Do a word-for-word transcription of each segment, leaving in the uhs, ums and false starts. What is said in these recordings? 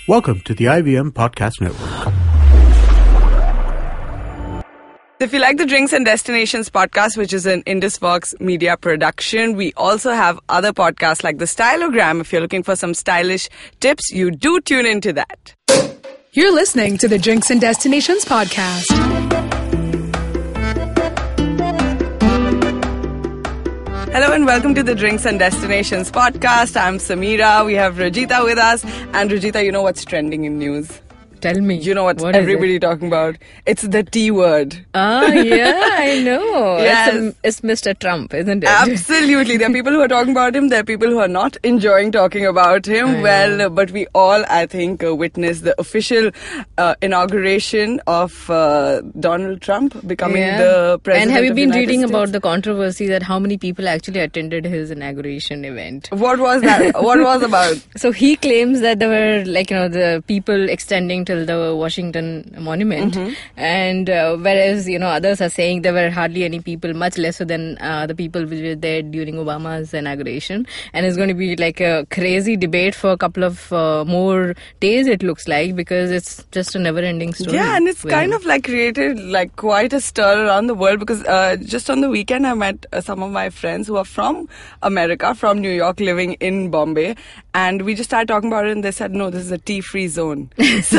Welcome to the I V M Podcast Network. If you like the Drinks and Destinations podcast, which is an IndusVox media production, we also have other podcasts like the Stylogram. If you're looking for some stylish tips, you do tune into that. You're listening to the Drinks and Destinations podcast. Hello and welcome to the Drinks and Destinations podcast. I'm Samira. We have Rajita with us. And Rajita, you know what's trending in news? Tell me. You know what's what everybody talking about? It's the T word. Ah, yeah, I know. Yes. It's, a, it's Mister Trump, isn't it? Absolutely. There are people who are talking about him. There are people who are not enjoying talking about him. I well, know. but we all, I think, uh, witnessed the official uh, inauguration of uh, Donald Trump becoming Yeah. the president. And have you of been the United reading States? about the controversy that how many people actually attended his inauguration event? What was that? What was about? So he claims that there were, like, you know, the people extending till the Washington Monument, Mm-hmm. and uh, whereas, you know, others are saying there were hardly any people, much lesser than uh, the people who were there during Obama's inauguration. And it's going to be like a crazy debate for a couple of uh, more days, it looks like, because it's just a never-ending story. Yeah, and it's with kind him. of like created like quite a stir around the world because uh, just on the weekend I met uh, some of my friends who are from America, from New York, living in Bombay, and we just started talking about it and they said, no, this is a tea-free zone. So,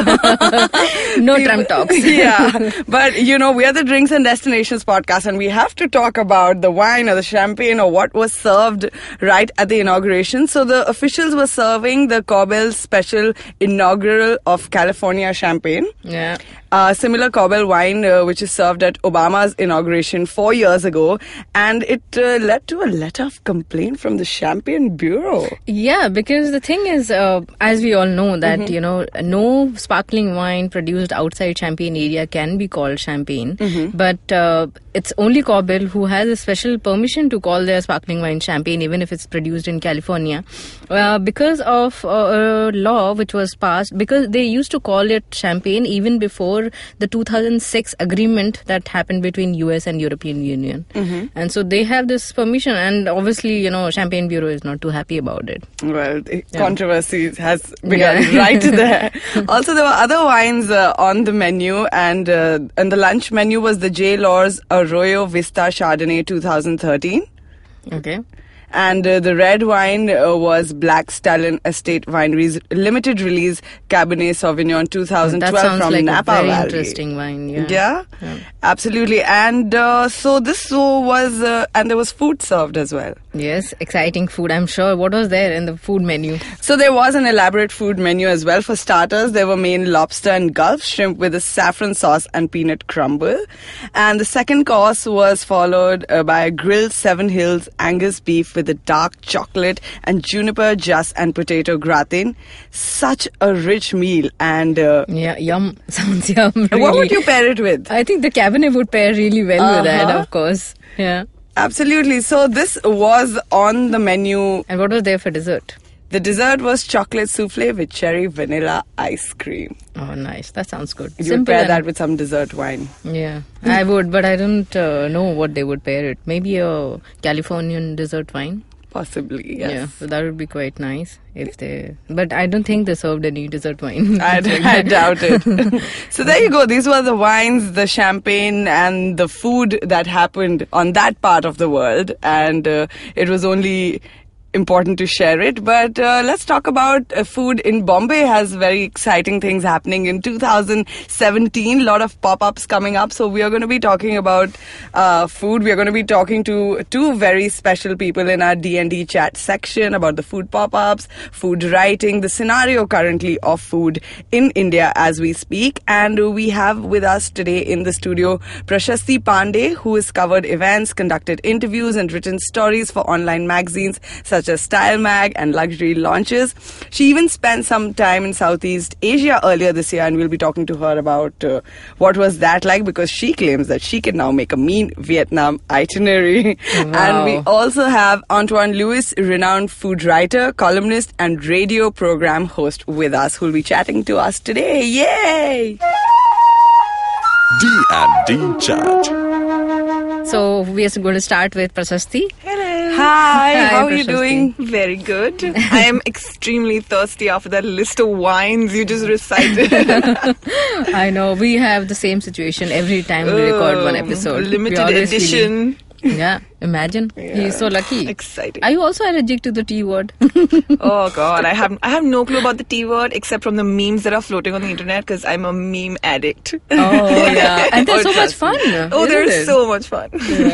No people- Trump talks. Yeah, but you know, we are the Drinks and Destinations podcast and we have to talk about the wine or the champagne or what was served right at the inauguration. So the officials were serving the Cobel Special Inaugural of California Champagne. Yeah. Uh, similar Cobel wine, uh, which is served at Obama's inauguration four years ago, and it uh, led to a letter of complaint from the Champagne Bureau. Yeah, because the thing is, uh, as we all know, that, Mm-hmm. you know, no sparkling wine produced outside Champagne area can be called champagne. Mm-hmm. But uh, it's only Cobel who has a special permission to call their sparkling wine champagne, even if it's produced in California. Uh, because of uh, a law which was passed, because they used to call it champagne even before the two thousand six agreement that happened between U S and European Union. Mm-hmm. And so they have this permission, and obviously, you know, Champagne Bureau is not too happy about it. Well, the Yeah. controversy has begun Yeah. right there. Also, there were other wines uh, on the menu, and uh, and the lunch menu was the J. Law's Arroyo Vista Chardonnay twenty thirteen. Okay. And uh, the red wine uh, was Black Stallion Estate Wineries limited release Cabernet Sauvignon twenty twelve That sounds from like Napa a very Valley. interesting wine. Yeah. Yeah, Yeah. absolutely. And uh, so this uh, was, uh, and there was food served as well. Yes, exciting food, I'm sure. What was there in the food menu? So there was an elaborate food menu as well. For starters, there were main lobster and Gulf shrimp with a saffron sauce and peanut crumble. And the second course was followed uh, by a grilled Seven Hills Angus beef with a dark chocolate and juniper jas and potato gratin. Such a rich meal. And uh, Yeah, yum. Sounds yum. Really. what would you pair it with? I think the Cabernet would pair really well with that, Uh-huh. of course. Yeah. Absolutely. So this was on the menu. And what was there for dessert? The dessert was chocolate souffle with cherry vanilla ice cream. Oh, nice. That sounds good. You would Simple pair and- that with some dessert wine. Yeah, I would, but I don't uh, know what they would pair it. Maybe a Californian dessert wine. Possibly, yes. Yeah, so that would be quite nice if they. But I don't think they served any dessert wine. I, I doubt it. So there you go. These were the wines, the champagne, and the food that happened on that part of the world. And uh, it was only important to share it. But uh, let's talk about uh, food in Bombay. Has very exciting things happening in two thousand seventeen. A lot of pop-ups coming up. So we are going to be talking about uh, food. We are going to be talking to two very special people in our D and D chat section about the food pop-ups, food writing, the scenario currently of food in India as we speak. And we have with us today in the studio Prashasti Pandey, who has covered events, conducted interviews and written stories for online magazines such as Style Mag and luxury launches. She even spent some time in Southeast Asia earlier this year, and we'll be talking to her about uh, what was that like, because she claims that she can now make a mean Vietnam itinerary. Wow. And we also have Antoine Lewis, renowned food writer, columnist and radio program host with us, who'll be chatting to us today. Yay! D and D Chat. So we are going to start with Prashasti. Hello. Hi, Hi, how are you Prashasti. doing? Very good. I am extremely thirsty after that list of wines you just recited. I know, we have the same situation every time we record one episode. We Limited always edition. feeling- Yeah, imagine. He's so lucky. Exciting. Are you also allergic to the T word? Oh God, I have I have no clue about the T word except from the memes that are floating on the internet because I'm a meme addict. Oh, yeah. And they're Oh, so much trust fun. Oh, isn't they're it? so much fun.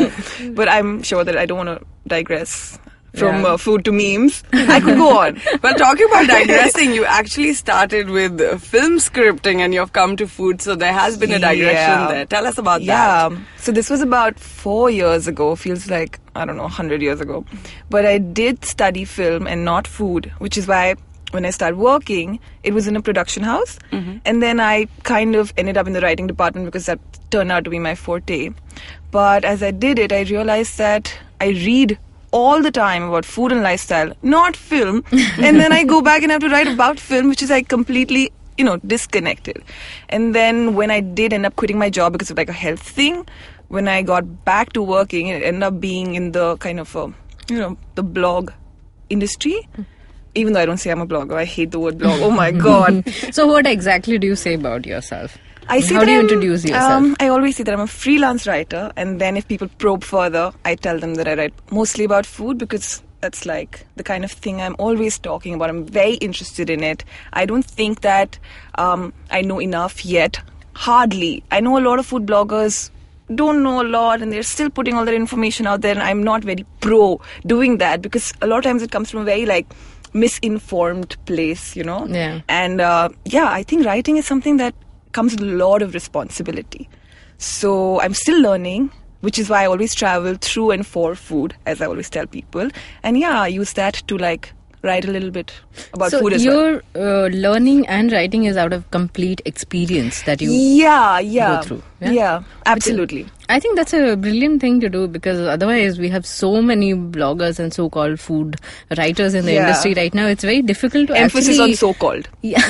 But I'm sure that I don't want to digress from Yeah. uh, food to memes. I could go on. Well, talking about digressing, you actually started with uh, film scripting and you've come to food, so there has been a digression Yeah. there. Tell us about Yeah. that. So this was about four years ago. Feels like, I don't know, a hundred years ago. But I did study film and not food, which is why when I started working, it was in a production house. And then I kind of ended up in the writing department because that turned out to be my forte. But as I did it, I realized that I read all the time about food and lifestyle, not film. And then I go back and have to write about film, which is like completely, you know, disconnected. And then when I did end up quitting my job because of like a health thing, when I got back to working, it ended up being in the kind of, uh, you know, the blog industry. Even though I don't say I'm a blogger, I hate the word blog. Oh my God. So what exactly do you say about yourself? I say How that do you I'm, introduce yourself? Um, I always say that I'm a freelance writer, and then if people probe further, I tell them that I write mostly about food because that's like the kind of thing I'm always talking about. I'm very interested in it. I don't think that um, I know enough yet. Hardly. I know a lot of food bloggers don't know a lot and they're still putting all their information out there, and I'm not very pro doing that because a lot of times it comes from a very like misinformed place, you know. Yeah. And uh, yeah, I think writing is something that comes with a lot of responsibility. So I'm still learning, which is why I always travel through and for food, as I always tell people. And yeah, I use that to like write a little bit about so food as well. your uh, learning and writing is out of complete experience that you Yeah, yeah. go through, yeah? Yeah, absolutely. I think that's a brilliant thing to do because otherwise we have so many bloggers and so-called food writers in the Yeah. industry right now. It's very difficult to Emphasis actually on so-called.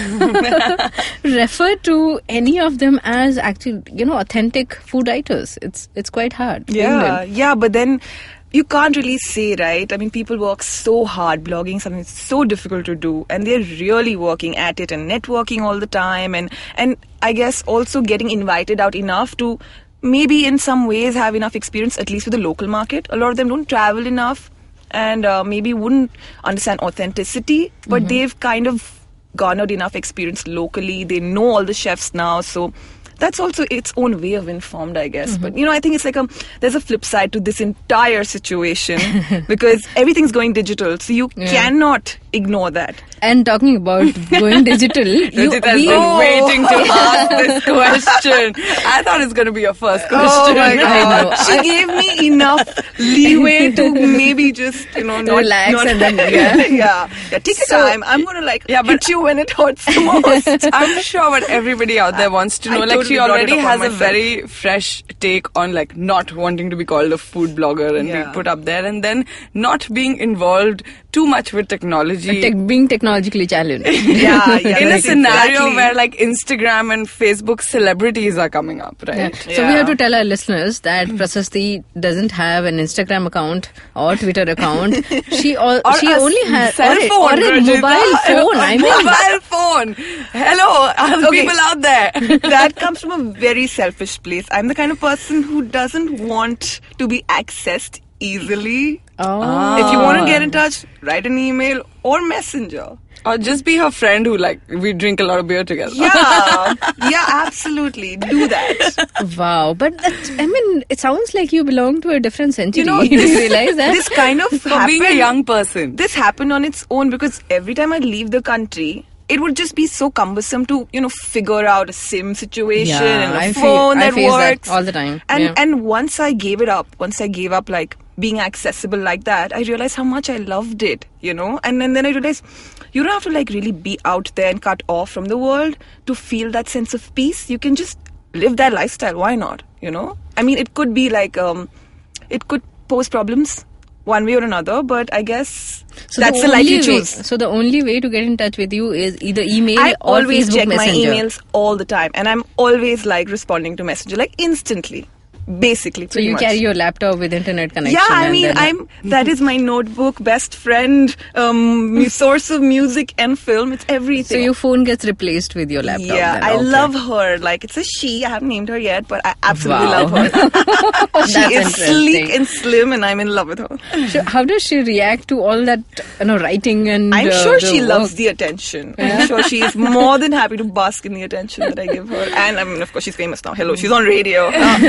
yeah, refer to any of them as actually, you know, authentic food writers. It's it's quite hard. isn't Yeah, it? yeah, but then you can't really say, right? I mean, people work so hard blogging something that's so difficult to do, and they're really working at it and networking all the time, and and I guess also getting invited out enough to maybe in some ways have enough experience, at least with the local market. A lot of them don't travel enough and uh, maybe wouldn't understand authenticity, but they've kind of garnered enough experience locally. They know all the chefs now, so that's also its own way of informed, I guess. But you know, I think it's like a there's a flip side to this entire situation because everything's going digital, so you Yeah. cannot ignore that. And talking about going digital, you, Rajit has we- been waiting to ask this question. I thought it's going to be your first question. Oh my I god! know. She gave me enough leeway to maybe just you know not Relax not, and then- yeah. yeah yeah take your So- time. I'm gonna like Yeah, but- hit you when it hurts the most. I'm sure what everybody out there wants to I know. Like totally she brought it already upon has a myself. very fresh take on like not wanting to be called a food blogger and Yeah. be put up there, and then not being involved too much with technology. tech, being technologically challenged. yeah, yeah. in a that's scenario exactly. where like Instagram and Facebook celebrities are coming up, Yeah. right? So we Yeah. have to tell our listeners that Prasasti doesn't have an Instagram account or Twitter account. She al- Or she a only has cell or a, phone, or a Rajita. mobile phone. A I mean, mobile phone. Hello, other Okay. people out there. That comes from a very selfish place. I'm the kind of person who doesn't want to be accessed easily. oh. If you want to get in touch, write an email or messenger. Or just be her friend who like we drink a lot of beer together. Yeah, yeah, absolutely. Do that. Wow, but that, I mean, it sounds like you belong to a different century. You know, Do this, you realize that? this kind of For happened. being a young person. This happened on its own because every time I leave the country, it would just be so cumbersome to you know figure out a SIM situation Yeah, and a I feel- phone I that face that works all the time. And Yeah. and once I gave it up, once I gave up like being accessible like that, I realized how much I loved it. You know, and, and then I realized you don't have to like really be out there and cut off from the world to feel that sense of peace. You can just live that lifestyle. Why not? You know, I mean, it could be like um, it could pose problems one way or another, but I guess So that's the, the life only you way- choose. So the only way to get in touch with you is either email I or always Facebook check Messenger. my emails all the time, and I'm always like responding to messenger like instantly Basically, So pretty you much. carry your laptop with internet connection. Yeah, I and mean, then- I'm that is my notebook, best friend, um, mu- source of music and film. It's everything. So your phone gets replaced with your laptop. Yeah, then. I Okay. love her. Like, it's a she. I haven't named her yet, but I absolutely Wow. love her. She That's is sleek interesting. and slim, and I'm in love with her. So how does she react to all that, you know, writing and? I'm uh, sure the she work? loves the attention. I'm sure she is more than happy to bask in the attention that I give her. And I mean, of course, she's famous now. Hello, she's on radio.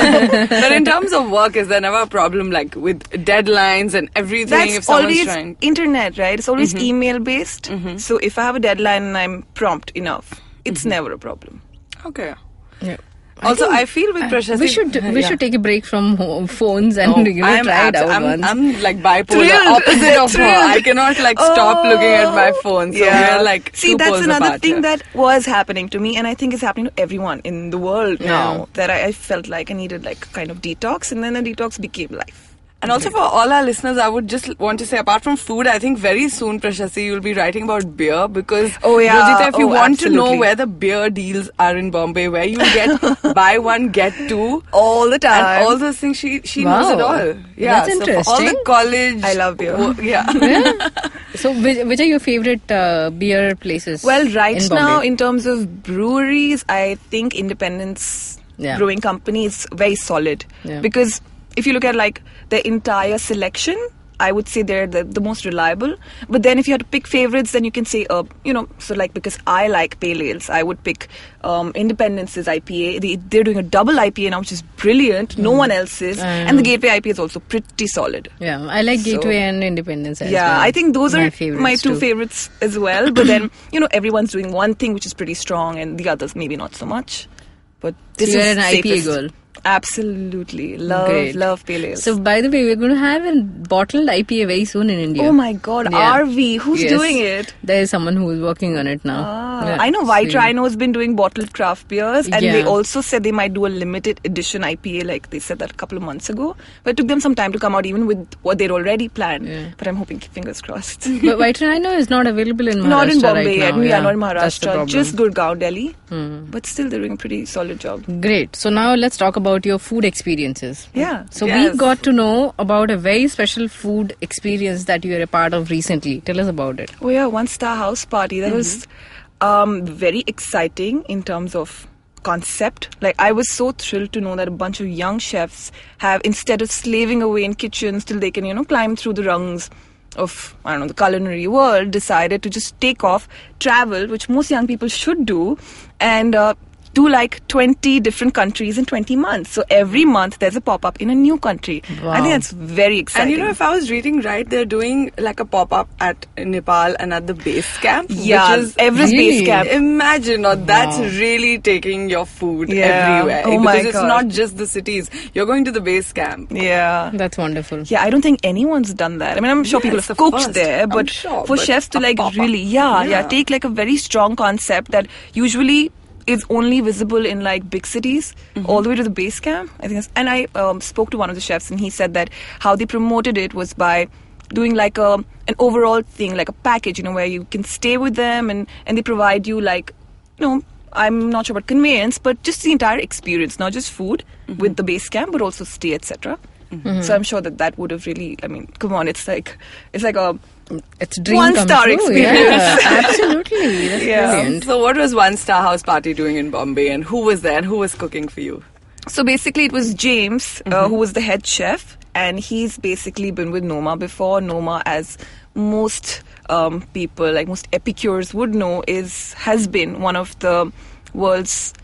But in terms of work, is there never a problem like with deadlines and everything? if That's someone's always trying. internet, right? It's always email based. So if I have a deadline and I'm prompt enough, it's never a problem. Okay. Yeah. Also, I, feel with Prashasti, We should we yeah. should take a break from ho- phones and Oh, you know, I'm, try it abs- out I'm, once. I'm like bipolar, Thrilled. opposite of her. Thrilled. I cannot like stop looking at my phone. So we're like See, two that's poles another apart thing here. that was happening to me, and I think is happening to everyone in the world now. That I, I felt like I needed like kind of detox, and then the detox became life. And also for all our listeners, I would just want to say, apart from food, I think very soon, Prashasti, you'll be writing about beer because, Oh, yeah. Rojita, if you Oh, want to know absolutely. where the beer deals are in Bombay, where you get buy one, get two, All the time. and all those things, she she knows it Wow. all. Yeah, That's so for all the interesting. college. I love beer. wo- Yeah. So which, which are your favorite uh, beer places? Well, right in now, Bombay? in terms of breweries, I think Independence Yeah. Brewing Company is very solid. Yeah. Because if you look at like the entire selection, I would say they're the, the most reliable. But then if you had to pick favorites, then you can say, uh, you know, so like because I like pale ales, I would pick um, Independence's I P A. They, they're doing a double I P A now, which is brilliant. No one else is. And the Gateway I P A is also pretty solid. Yeah, I like So- Gateway and Independence as Yeah, well. I think those My are favorites my two too. favorites as well. But then, you know, everyone's doing one thing which is pretty strong and the others maybe not so much. But this So you're is an I P A safest. girl. Absolutely. Love, Great. love pale ales. So by the way, we're going to have a bottled I P A very soon in India. oh my god, Yeah. R V, who's Yes. doing it? There is someone who is working on it now. Ah, Yeah, I know White so- Rhino has been doing bottled craft beers, and they Yeah. also said they might do a limited edition I P A, like they said that a couple of months ago. But it took them some time to come out, even with what they'd already planned. Yeah. But I'm hoping, fingers crossed. But White Rhino is not available in Maharashtra Not in Bombay right yet. now. Yeah, not in That's the Maharashtra. problem. Just Gurgaon, Delhi. Hmm. But still, they're doing a pretty solid job. Great. So now let's talk about your food experiences. Yeah. So Yes. we got to know about a very special food experience that you are a part of recently. Tell us about it. Oh yeah, one star house party. That was um, very exciting in terms of concept. Like I was so thrilled to know that a bunch of young chefs have, instead of slaving away in kitchens till they can, you know, climb through the rungs of, I don't know, the culinary world, decided to just take off, travel, which most young people should do, and uh, do like twenty different countries in twenty months. So every month there's a pop-up in a new country. I Wow. think that's very And exciting. you know, if I was reading right, they're doing like a pop-up at Nepal and at the base camp. yeah, which is Everest Really? Base Camp. Imagine, or that's really taking your food Yeah. everywhere. Oh because my it's God. not just the cities. You're going to the base camp. Yeah. That's wonderful. Yeah, I don't think anyone's done that. I mean, I'm sure Yeah, people it's have the cooked first. there, I'm but sure, for but chefs to a like pop-up. really, yeah, yeah, Yeah. take like a very strong concept that usually is only visible in like big cities, all the way to the base camp. I think, that's, and I um, spoke to one of the chefs, and he said that how they promoted it was by doing like a an overall thing, like a package, you know, where you can stay with them, and and they provide you like, you know, I'm not sure about conveyance, but just the entire experience, not just food with the base camp, but also stay, et cetera. So I'm sure that that would have really, I mean, come on, it's like it's like a It's a dream One come star true. experience. Yeah, absolutely. That's Yeah. brilliant. So what was One Star House Party doing in Bombay, and who was there, and who was cooking for you? So basically, it was James uh, who was the head chef, and he's basically been with Noma before. Noma, as most um, people, like most epicures would know, is has been one of the world's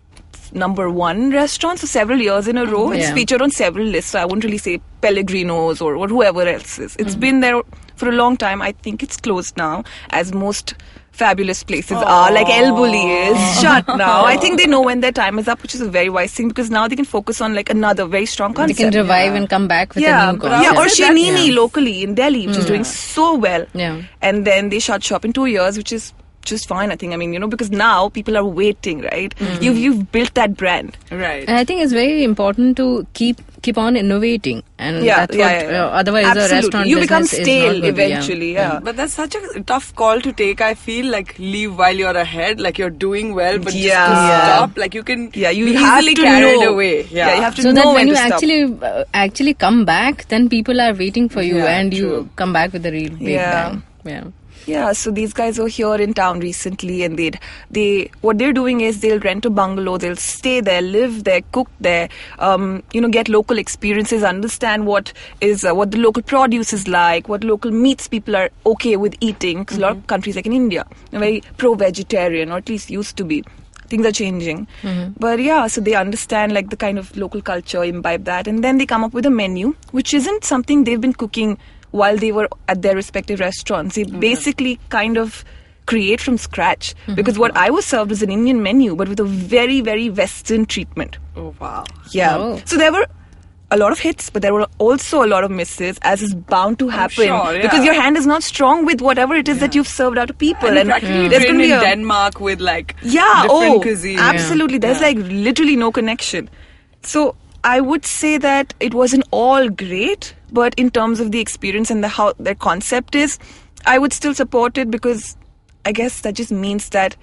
number one restaurants for several years in a row. It's Yeah. featured on several lists, so I wouldn't really say Pellegrino's or, or whoever else is. It's been there for a long time. I think it's closed now, as most fabulous places are, like El Bulli is shut now. I think they know when their time is up, which is a very wise thing, because now they can focus on like another very strong They concept. can revive and come back with yeah, a new concept. yeah, or Concept. Shinini Yeah. locally in Delhi, which is doing so well. Yeah. And then they shut shop in two years, which is just fine, I think. I mean, you know, because now people are waiting, right? Mm-hmm. You've you've built that brand. Right. And I think it's very important to keep keep on innovating, and Yeah, that's yeah, what, yeah, yeah. Uh, otherwise Absolutely. a restaurant You become business is stale not good, eventually, yeah. But that's such a tough call to take, I feel. Like, leave while you're ahead, like you're doing well, but Yeah. just to Yeah. stop. Like, you can Yeah, you be have easily to carried know. away. Yeah. Yeah, you have to So know that when when you to stop. actually uh, actually come back, then people are waiting for you, Yeah, and you true. come back with a real big Yeah. bang. Yeah. Yeah, so these guys were here in town recently, and they'd they what they're doing is they'll rent a bungalow, they'll stay there, live there, cook there, um, you know, get local experiences, understand what is uh, what the local produce is like, what local meats people are okay with eating. Because a lot of countries, like in India, are very pro-vegetarian, or at least used to be. Things are changing, but yeah, so they understand like the kind of local culture, imbibe that, and then they come up with a menu, which isn't something they've been cooking while they were at their respective restaurants. They basically kind of create from scratch, because what I was served was an Indian menu, but with a very, very Western treatment. Oh, wow. Yeah. Oh. So there were a lot of hits, but there were also a lot of misses, as is bound to happen, sure, yeah. because your hand is not strong with whatever it is that you've served out to people. And, And practically there's trained going to in be a Denmark with like yeah, different oh, cuisine. absolutely. There's Yeah. like literally no connection. So I would say that it wasn't all great, but in terms of the experience and the how their concept is, I would still support it, because I guess that just means that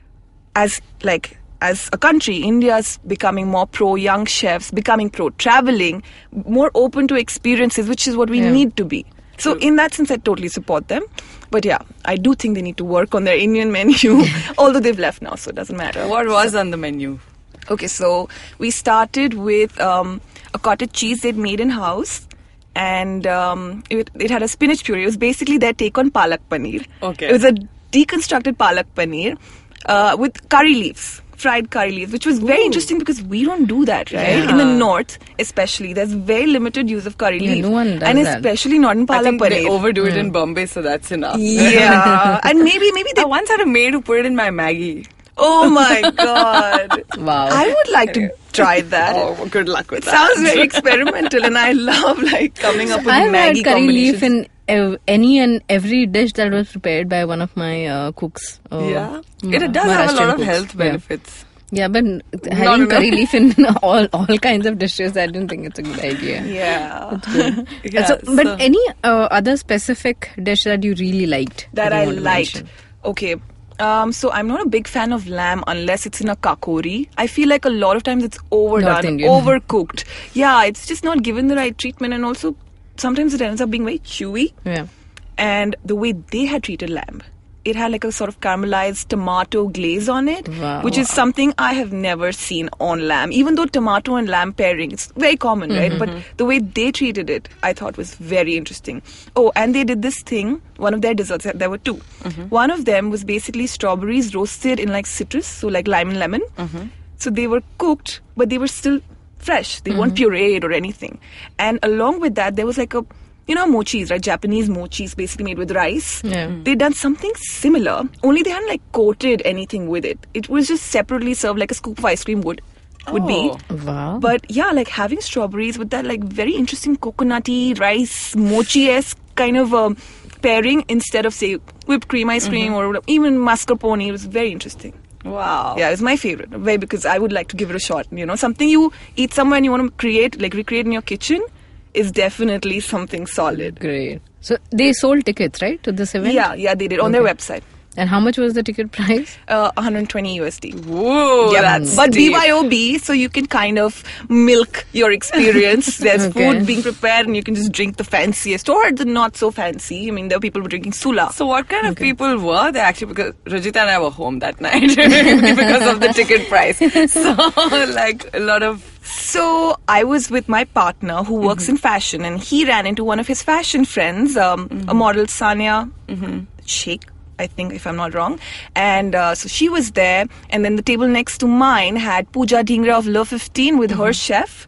as like as a country, India's becoming more pro young chefs, becoming pro traveling, more open to experiences, which is what we Yeah. need to be. So in that sense, I totally support them. But yeah, I do think they need to work on their Indian menu, although they've left now, so it doesn't matter. What was on the menu? Okay, so we started with um, a cottage cheese they'd made in house, and um, it, it had a spinach puree. It was basically their take on palak paneer. Okay. It was a deconstructed palak paneer uh, with curry leaves, fried curry leaves, which was very interesting because we don't do that, right? Yeah. In the north, especially, there's very limited use of curry Yeah, leaves, no one does and that. especially not in I palak think they paneer. overdo it in Bombay, so that's enough. Yeah, and maybe maybe they. I once had a maid who put it in my Maggie. Oh my god! Wow. I would like to try that. Oh, good luck with It that. sounds very experimental, and I love like coming up with I've Maggie had curry leaf combinations. in ev- any and every dish that was prepared by one of my uh, cooks. Uh, Yeah. Ma- It, it does have a lot Maharashtrian of cooks. health Yeah. benefits. Yeah, but having enough. curry leaf in all all kinds of dishes, I don't think it's a good idea. Yeah, Yeah, so, but so- any uh, other specific dish that you really liked? that you I want to liked. mention? Okay. Um, so I'm not a big fan of lamb unless it's in a kakori. I feel like a lot of times it's overdone, North Indian. overcooked. Yeah, it's just not given the right treatment, and also sometimes it ends up being very chewy. Yeah. And the way they had treated lamb, it had like a sort of caramelized tomato glaze on it, Wow. which is something I have never seen on lamb. Even though tomato and lamb pairing, it's very common, right? But the way they treated it, I thought was very interesting. Oh, and they did this thing, one of their desserts, there were two. One of them was basically strawberries roasted in like citrus, so like lime and lemon. So they were cooked, but they were still fresh. They weren't pureed or anything. And along with that, there was like a, you know, mochis, right? Japanese mochis, basically made with rice. Yeah. They'd done something similar, only they hadn't like coated anything with it. It was just separately served like a scoop of ice cream would would be. Oh. Wow. But yeah, like having strawberries with that like very interesting coconutty rice mochi-esque kind of um, pairing instead of say whipped cream ice cream or even mascarpone. It was very interesting. Wow. Yeah, it's my favorite. Very, because I would like to give it a shot. You know, something you eat somewhere and you want to create, like recreate in your kitchen, is definitely something solid. Great. So they sold tickets, right, to this event? Yeah, yeah, they did on their Okay. website. And how much was the ticket price? Uh, one hundred twenty U S D. Whoa, Yeah, that's but steep. B Y O B, so you can kind of milk your experience. There's Okay. food being prepared, and you can just drink the fanciest or the not so fancy. I mean, there were people who were drinking Sula. So what kind of people were they actually? Because Rajita and I were home that night because of the ticket price. So like a lot of So I was with my partner who works in fashion, and he ran into one of his fashion friends, um, a model, Sania Sheikh, I think, if I'm not wrong. And uh, so she was there, and then the table next to mine had Pooja Dhingra of Le fifteen with her chef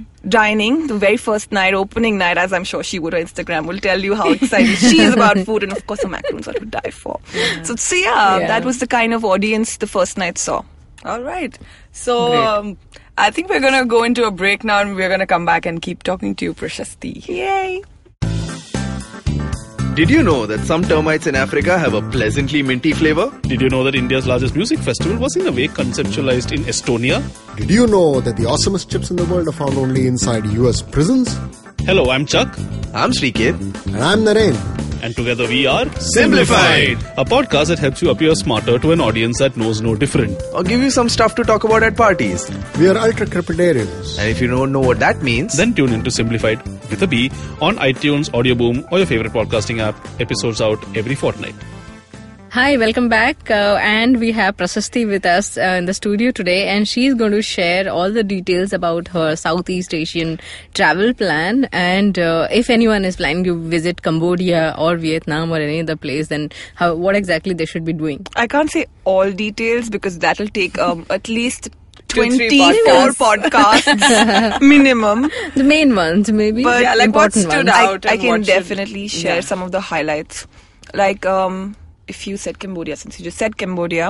dining the very first night, opening night, as I'm sure she would. Her Instagram will tell you how excited she is about food, and of course her macaroons are to die for. So, so yeah, Yeah. that was the kind of audience the first night saw. all right. So Great. um, I think we're gonna go into a break now, and we're gonna come back and keep talking to you, Prashasti. Yay! Did you know that some termites in Africa have a pleasantly minty flavor? Did you know that India's largest music festival was in a way conceptualized in Estonia? Did you know that the awesomest chips in the world are found only inside U S prisons? Hello, I'm Chuck. I'm Shrikit. And I'm Naren. And together we are Simplified, a podcast that helps you appear smarter to an audience that knows no different. Or give you some stuff to talk about at parties. We are ultra crepidarians. And if you don't know what that means, Then tune into Simplified with a B on iTunes, Audioboom, or your favorite podcasting app. Episodes out every fortnight. Hi, welcome back. Uh, and we have Prasasti with us uh, in the studio today, and she's going to share all the details about her Southeast Asian travel plan. And uh, if anyone is planning to visit Cambodia or Vietnam or any other place, then how, what exactly they should be doing. I can't say all details because that'll take um, at least Two, three twenty-four podcasts minimum. The main ones, maybe. But Yeah, like what important stood ones. I, out I and can what should- definitely share Yeah. some of the highlights. Like, um, if you said Cambodia, since you just said Cambodia,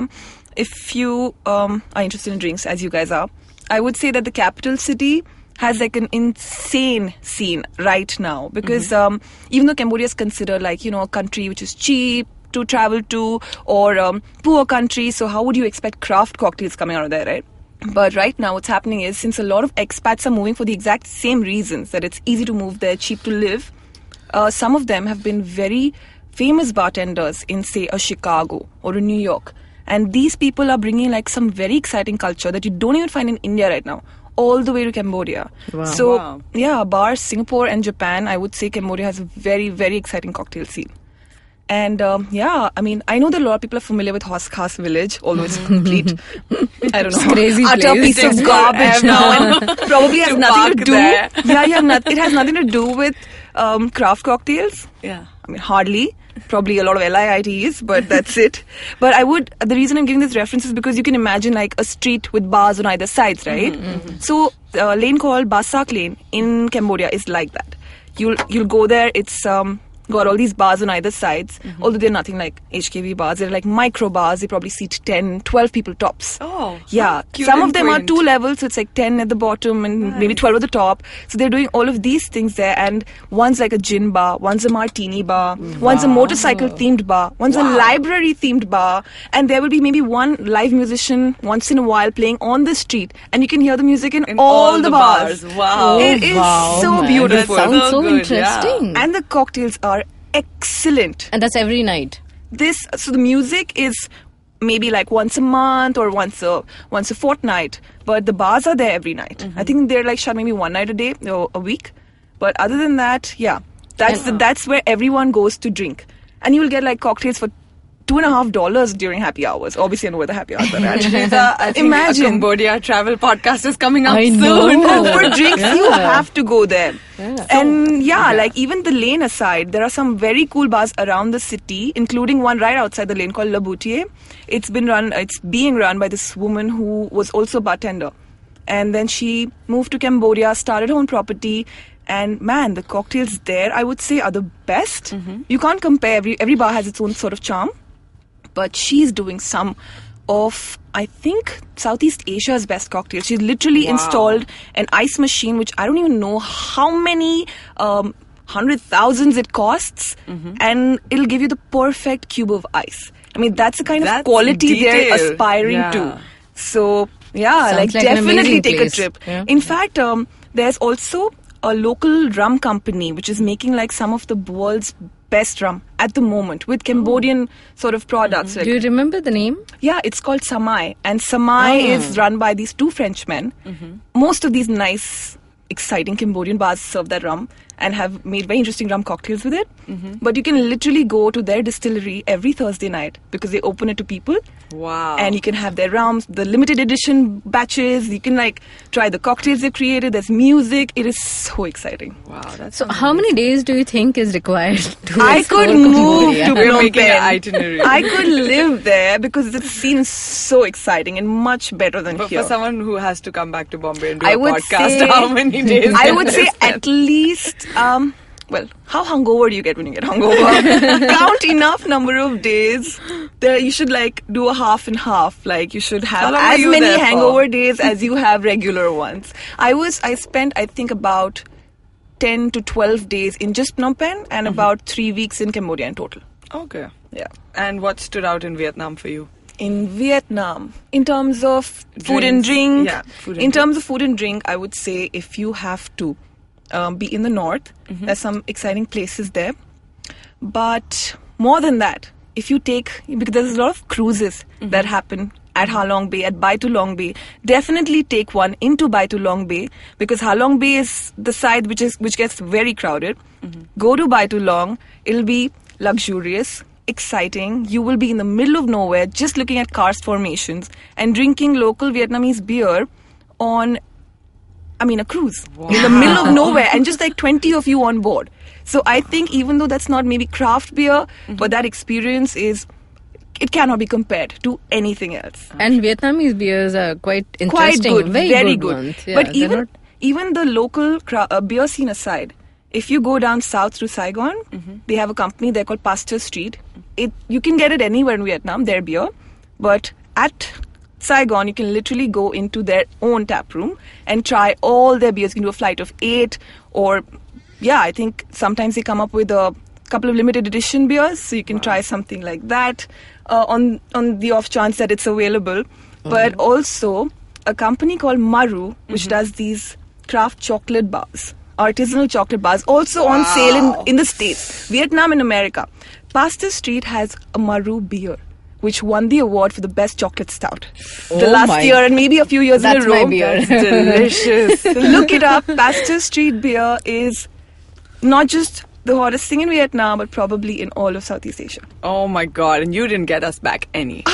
if you um, are interested in drinks, as you guys are, I would say that the capital city has like an insane scene right now. Because um, even though Cambodia is considered like, you know, a country which is cheap to travel to, or um, poor country, so how would you expect craft cocktails coming out of there, right? But right now what's happening is, since a lot of expats are moving for the exact same reasons, that it's easy to move there, cheap to live, uh, some of them have been very famous bartenders in, say, a Chicago or a New York. And these people are bringing like some very exciting culture that you don't even find in India right now, all the way to Cambodia. Wow. So, Wow. yeah, bars, Singapore and Japan, I would say Cambodia has a very, very exciting cocktail scene. And um, yeah, I mean, I know that a lot of people are familiar with Horse Khas Village, although it's complete, I don't know, crazy utter place. piece of Takes garbage forever now, and probably has to nothing to park do. there. Yeah, yeah, not, it has nothing to do with um, craft cocktails. Yeah. I mean, hardly. Probably a lot of L I I Ts, but that's it. But I would, the reason I'm giving this reference is because you can imagine like a street with bars on either sides, right? Mm-hmm, So a lane called Basak Lane in Cambodia is like that. You'll you'll go there. It's um got all these bars on either sides. Mm-hmm. Although they're nothing like H K V bars, they're like micro bars. They probably seat ten, twelve people tops. Oh, Yeah, cute some and of them are quaint. two levels, so it's like ten at the bottom and maybe twelve at the top. So they're doing all of these things there, and one's like a gin bar, one's a martini bar, one's a motorcycle themed bar, one's a library themed bar, and there will be maybe one live musician once in a while playing on the street, and you can hear the music in, In all, all the the bars. bars. Wow. It is Wow, so man, beautiful. That sounds So so, good, yeah. interesting. And the cocktails are excellent. And that's every night. This so the music is maybe like once a month or once a once a fortnight, but the bars are there every night. I think they're like shut maybe one night a day or a week, but other than that, yeah, that's the, that's where everyone goes to drink, and you will get like cocktails for two and a half dollars during happy hours. Obviously, I know where the happy hours are at. Lisa, I think Imagine. a Cambodia travel podcast is coming up I soon. know. Oh, for drinks, you Yeah. have to go there. And yeah, like even the lane aside, there are some very cool bars around the city, including one right outside the lane called Le Boutier. It's been run, it's being run by this woman who was also a bartender. And then she moved to Cambodia, started her own property. And man, the cocktails there, I would say, are the best. You can't compare. Every, every bar has its own sort of charm. But she's doing some of, I think, Southeast Asia's best cocktails. She's literally Wow. installed an ice machine, which I don't even know how many um, hundred thousands it costs, and it'll give you the perfect cube of ice. I mean, that's the kind That's of quality they're detail. aspiring Yeah. to. So, yeah, Sounds like, like an definitely amazing take place. a trip. Yeah. In fact, um, there's also a local rum company which is making like some of the world's best rum at the moment with Cambodian sort of products. Like, Do you remember the name? yeah, it's called Samai, and Samai Ah. is run by these two Frenchmen. Most of these nice, exciting Cambodian bars serve that rum and have made very interesting rum cocktails with it. But you can literally go to their distillery every Thursday night because they open it to people. Wow. And you can have their rums, the limited edition batches. You can like try the cocktails they created. There's music. It is so exciting. Wow, that's So, how many days do you think is required to I explore could move Cambodia? to We're Phnom making an Penh. itinerary. I could live there because the scene is so exciting and much better than But here. for someone who has to come back to Bombay and do I a would podcast, say- how many days? I can would they say spend? at least, um, well, how hungover do you get when you get hungover? Count enough number of days. There, you should like do a half and half. Like you should How have long were as you many there for? hangover days as you have regular ones. I was, I spent, I think about ten to twelve days in just Phnom Penh and Mm-hmm. about three weeks in Cambodia in total. Okay. Yeah. And what stood out in Vietnam for you? In Vietnam, in terms of food and Drinks. drink, Yeah, food and in drink. terms of food and drink, I would say if you have to um, be in the north, Mm-hmm. there's some exciting places there. But more than that, if you take, because there's a lot of cruises Mm-hmm. that happen at Ha Long Bay, at Bai Tu Long Bay, definitely take one into Bai Tu Long Bay, because Ha Long Bay is the side which is which gets very crowded. Mm-hmm. Go to Bai Tu Long, it'll be luxurious, exciting. You will be in the middle of nowhere, just looking at karst formations and drinking local Vietnamese beer on, I mean, a cruise in the middle of nowhere, and just like twenty of you on board. So I think even though that's not maybe craft beer, but that experience is, it cannot be compared to anything else. And Vietnamese beers are quite Quite interesting. good, very, very good, good. ones. Yeah, but they're even not- even the local cra- uh, beer scene aside, if you go down south through Saigon, they have a company there called Pasteur Street. It you can get it anywhere in Vietnam, their beer, but at Saigon you can literally go into their own tap room and try all their beers. You can do a flight of eight, or yeah, I think sometimes they come up with a couple of limited edition beers, so you can try something like that uh, on on the off chance that it's available. But also a company called Maru, which does these craft chocolate bars, artisanal chocolate bars, also on sale in, in the States, Vietnam and America. Pasteur Street has a Maru beer, which won the award for the best chocolate stout the Oh last my- year and maybe a few years That's in a row. my beer. That's delicious. Look it up. Pasteur Street beer is not just the hottest thing in Vietnam, but probably in all of Southeast Asia. Oh my god, and you didn't get us back any.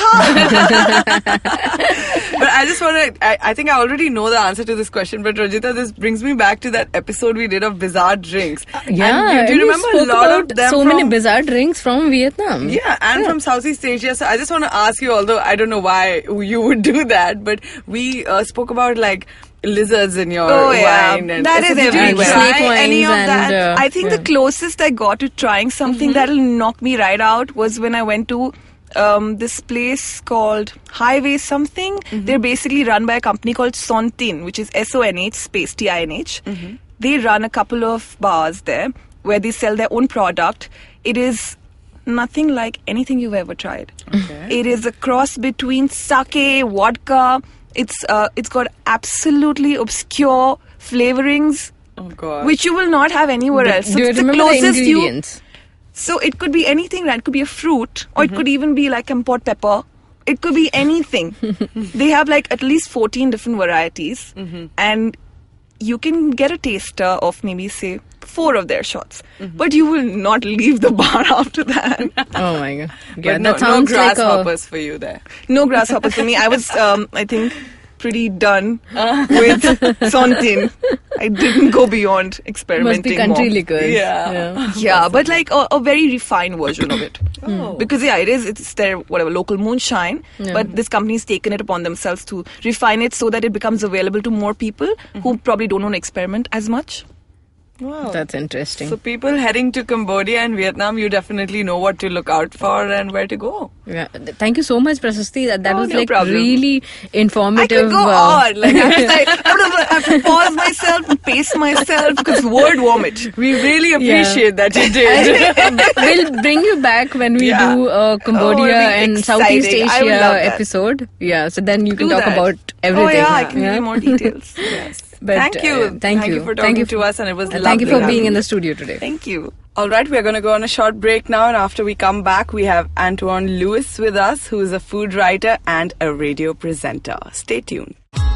But I just want to, I, I think I already know the answer to this question, but Rajita, this brings me back to that episode we did of bizarre drinks. Yeah, And do, do you and we remember a spoke lot about of them so from, many bizarre drinks from Vietnam. Yeah, and from Southeast Asia. So I just want to ask you, although I don't know why you would do that, but we uh, spoke about like lizards in your Oh, yeah. wine. And That so is did you everywhere. try Snake any of wines that? and, uh, I think yeah. the closest I got to trying something that'll knock me right out was when I went to um, this place called Highway something. They're basically run by a company called Son Tin, which is S O N H space T I N H. They run a couple of bars there where they sell their own product. It is nothing like anything you've ever tried. It is a cross between sake, vodka. It's uh, it's got absolutely obscure flavorings, Oh god. which you will not have anywhere else. So Do you it's the remember the closest you. ingredients? So it could be anything, right? It could be a fruit, or it could even be like import pepper. It could be anything. They have like at least fourteen different varieties, and you can get a taster of maybe say four of their shots, but you will not leave the bar after that. Oh my god. But Yeah, no, that no sounds like a... grasshoppers for you there. No grasshoppers for me. I was, um, I think, pretty done with Sontin. I didn't go beyond experimenting Must be country more. liquors. Yeah. Yeah, but like a, a very refined version of it. Oh. Because yeah, it is. It's their whatever local moonshine, but this company's taken it upon themselves to refine it so that it becomes available to more people who probably don't want to experiment as much. Wow. That's interesting. So people heading to Cambodia and Vietnam, you definitely know what to look out for and where to go. Yeah. Th- Thank you so much, Prasasti. That, that Oh, was no like problem. really informative. I could go uh, on. Like I have, to, like, I would have, I have to pause myself and pace myself because word vomit. We really appreciate that you did. We'll bring you back when we Yeah. do uh, Cambodia Oh, it'll be and Southeast exciting. I would Asia love that. episode. Yeah, so then you can Do talk that. about everything. Oh yeah, I can Yeah? give you more details. Yes. But, Thank you. uh, thank, Thank you. you for Thank talking you to us, and it was and thank you for lovely being having in you. the studio today. Thank you. All right, we're going to go on a short break now, and after we come back, we have Antoine Lewis with us, who is a food writer and a radio presenter. Stay tuned.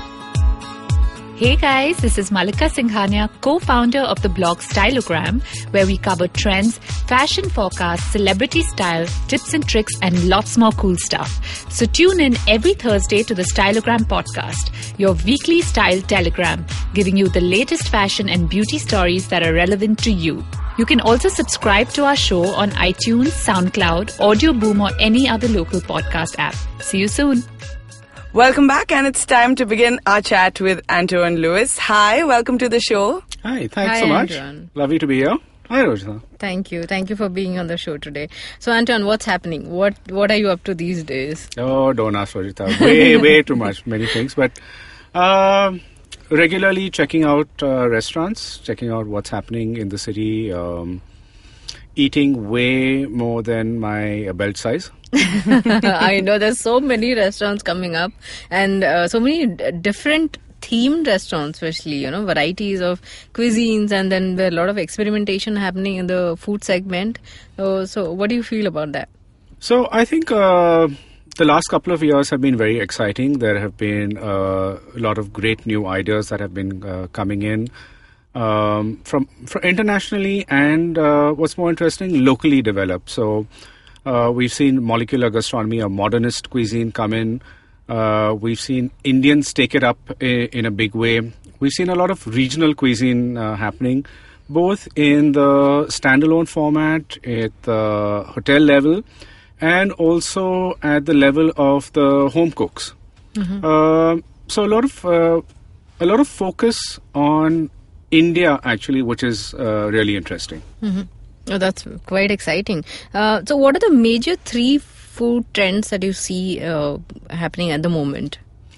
Hey guys, this is Malika Singhania, co-founder of the blog Stylogram, where we cover trends, fashion forecasts, celebrity style, tips and tricks, and lots more cool stuff. So tune in every Thursday to the Stylogram podcast, your weekly style telegram, giving you the latest fashion and beauty stories that are relevant to you. You can also subscribe to our show on iTunes, SoundCloud, Audio Boom, or any other local podcast app. See you soon. Welcome back, and it's time to begin our chat with Antoine Lewis. Hi, welcome to the show. Hi, thanks Hi, so much. Antoine. Lovely to be here. Hi, Rojita. Thank you. Thank you for being on the show today. So, Anton, what's happening? What What are you up to these days? Oh, don't ask Rojita. Way, way too much. Many things. But um, regularly checking out uh, restaurants, checking out what's happening in the city, um, eating way more than my belt size. I know there's so many restaurants coming up, and uh, so many d- different themed restaurants, especially, you know, varieties of cuisines, and then there are a lot of experimentation happening in the food segment. So, so what do you feel about that? So I think uh, the last couple of years have been very exciting. There have been uh, a lot of great new ideas that have been uh, coming in um, from, from internationally and uh, what's more interesting, locally developed. So uh, we've seen molecular gastronomy, a modernist cuisine come in. Uh, we've seen Indians take it up in, in a big way. We've seen a lot of regional cuisine uh, happening, both in the standalone format, at the hotel level, and also at the level of the home cooks. Mm-hmm. Uh, so a lot of uh, a lot of focus on India, actually, which is uh, really interesting. Mm-hmm. Oh, that's quite exciting. Uh, so what are the major three food trends that you see uh, happening at the moment?